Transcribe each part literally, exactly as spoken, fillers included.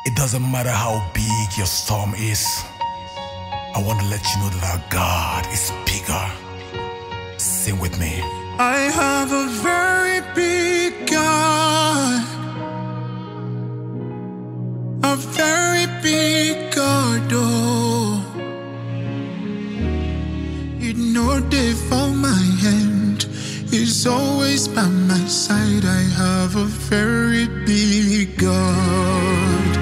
It doesn't matter how big your storm is. I want to let you know that our God is bigger. Sing with me. I have a very big God, a very big God, oh. You know they for my hand, He's always by my side. I have a very big God.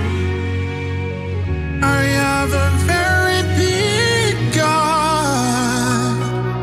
I have a very big God,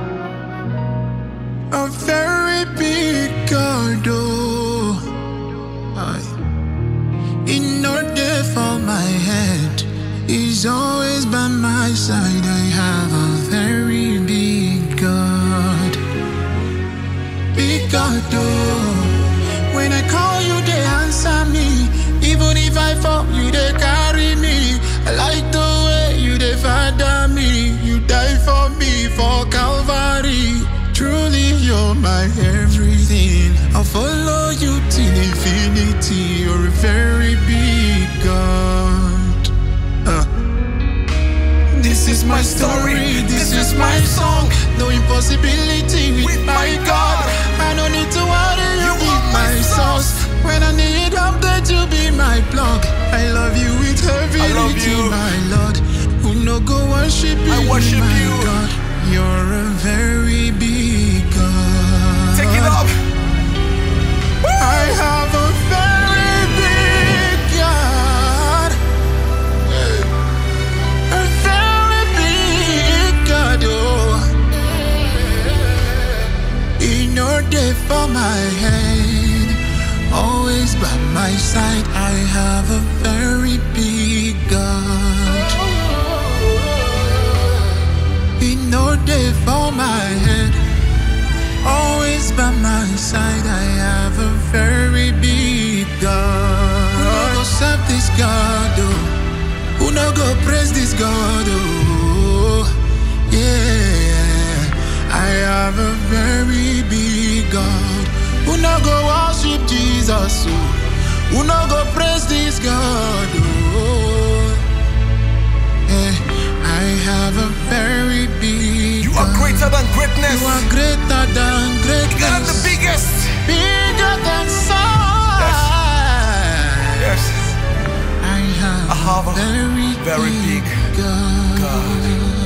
a very big God, oh. I, in order for my head, He's always by my side. I have a very big God, big God, oh. When I call you, they answer me. Even if I fall, you they carry me. I like the way you they father me. You die for me for Calvary. Truly, you're my everything. I'll follow you till infinity. You're a very big God. Uh. This is my story, this is my song. No impossibility with my God. I don't need to worry, you be my source. When I need update, you be my plug. I love you with everything, my Lord. Who no go worship you, I worship my you. God. You're a very big God. Take it up. I have a very big God, a very big God, oh. In order for my hand, always by my side, I have a very big God. In order for my head, always by my side, I have a very big God. Who no go serve this God, oh? Who no go praise this God, oh? Yeah, I have a very big God. Who no go worship Jesus, oh? Who no go praise this God, oh? Yeah, I have a very big You are greater than greatness. You are greater than greatness. Bigger than the biggest. Bigger than sun. Yes. Yes. I have, I have a very, very big God. God.